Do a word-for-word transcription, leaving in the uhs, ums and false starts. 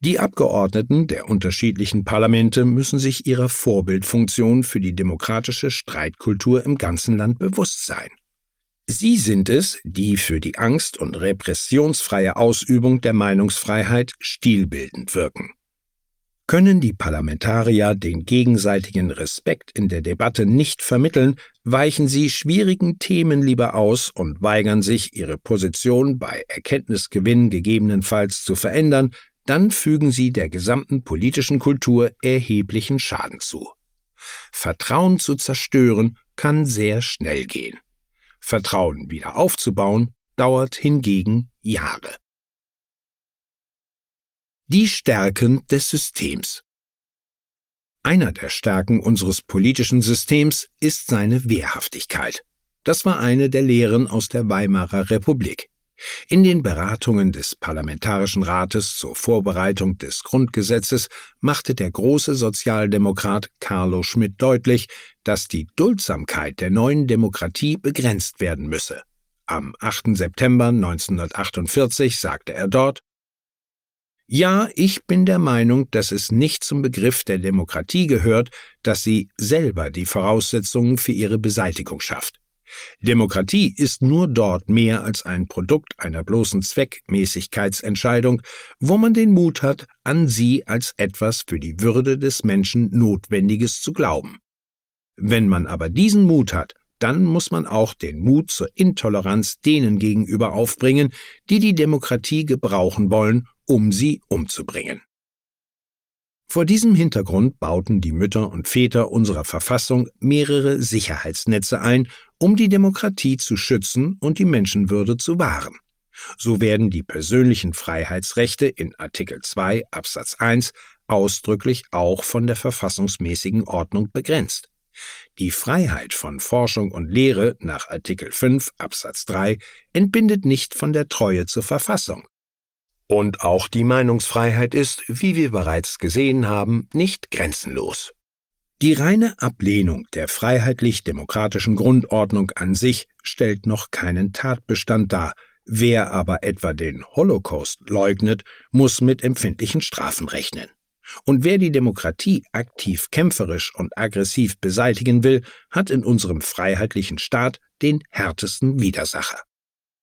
Die Abgeordneten der unterschiedlichen Parlamente müssen sich ihrer Vorbildfunktion für die demokratische Streitkultur im ganzen Land bewusst sein. Sie sind es, die für die angst- und repressionsfreie Ausübung der Meinungsfreiheit stilbildend wirken. Können die Parlamentarier den gegenseitigen Respekt in der Debatte nicht vermitteln, weichen sie schwierigen Themen lieber aus und weigern sich, ihre Position bei Erkenntnisgewinn gegebenenfalls zu verändern, dann fügen sie der gesamten politischen Kultur erheblichen Schaden zu. Vertrauen zu zerstören kann sehr schnell gehen. Vertrauen wieder aufzubauen dauert hingegen Jahre. Die Stärken des Systems. Einer der Stärken unseres politischen Systems ist seine Wehrhaftigkeit. Das war eine der Lehren aus der Weimarer Republik. In den Beratungen des Parlamentarischen Rates zur Vorbereitung des Grundgesetzes machte der große Sozialdemokrat Carlo Schmitt deutlich, dass die Duldsamkeit der neuen Demokratie begrenzt werden müsse. Am achten September neunzehnhundertachtundvierzig sagte er dort: Ja, ich bin der Meinung, dass es nicht zum Begriff der Demokratie gehört, dass sie selber die Voraussetzungen für ihre Beseitigung schafft. Demokratie ist nur dort mehr als ein Produkt einer bloßen Zweckmäßigkeitsentscheidung, wo man den Mut hat, an sie als etwas für die Würde des Menschen Notwendiges zu glauben. Wenn man aber diesen Mut hat, dann muss man auch den Mut zur Intoleranz denen gegenüber aufbringen, die die Demokratie gebrauchen wollen, um sie umzubringen. Vor diesem Hintergrund bauten die Mütter und Väter unserer Verfassung mehrere Sicherheitsnetze ein, um die Demokratie zu schützen und die Menschenwürde zu wahren. So werden die persönlichen Freiheitsrechte in Artikel zwei Absatz eins ausdrücklich auch von der verfassungsmäßigen Ordnung begrenzt. Die Freiheit von Forschung und Lehre nach Artikel fünf Absatz drei entbindet nicht von der Treue zur Verfassung. Und auch die Meinungsfreiheit ist, wie wir bereits gesehen haben, nicht grenzenlos. Die reine Ablehnung der freiheitlich-demokratischen Grundordnung an sich stellt noch keinen Tatbestand dar. Wer aber etwa den Holocaust leugnet, muss mit empfindlichen Strafen rechnen. Und wer die Demokratie aktiv kämpferisch und aggressiv beseitigen will, hat in unserem freiheitlichen Staat den härtesten Widersacher.